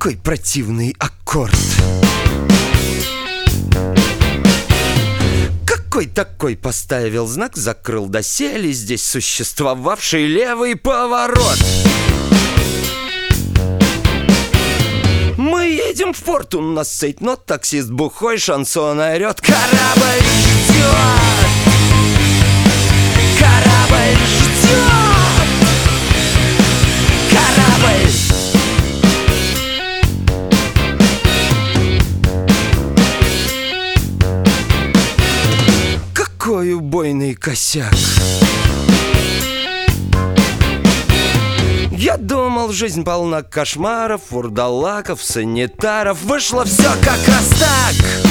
Какой противный аккорд. Какой такой поставил знак, закрыл доселе здесь существовавший левый поворот. Мы едем в порт, у нас цейтнот, таксист бухой, шансон орет. Корабль ждет, корабль ждет, корабль. Какой убойный косяк. Я думал, жизнь полна кошмаров, вурдалаков, санитаров. Вышло все как раз так.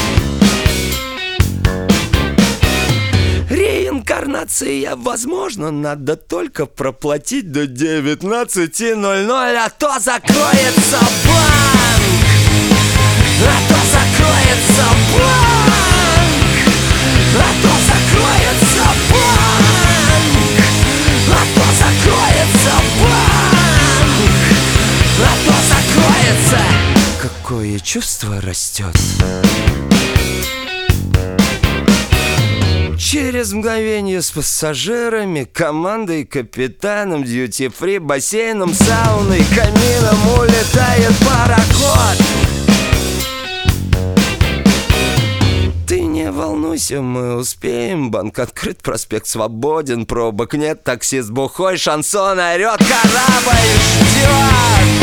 Реинкарнация возможно, надо только проплатить до 19:00, а то закроется банк, а то закроется банк, а то закроется банк, а то закроется банк, а то закроется. Какое чувство растет. Через мгновение с пассажирами, командой, капитаном, дьюти-фри, бассейном, сауной, камином улетает пароход. Ты не волнуйся, мы успеем. Банк открыт, проспект свободен, пробок нет, таксист бухой, шансон орет. Корабль ждет,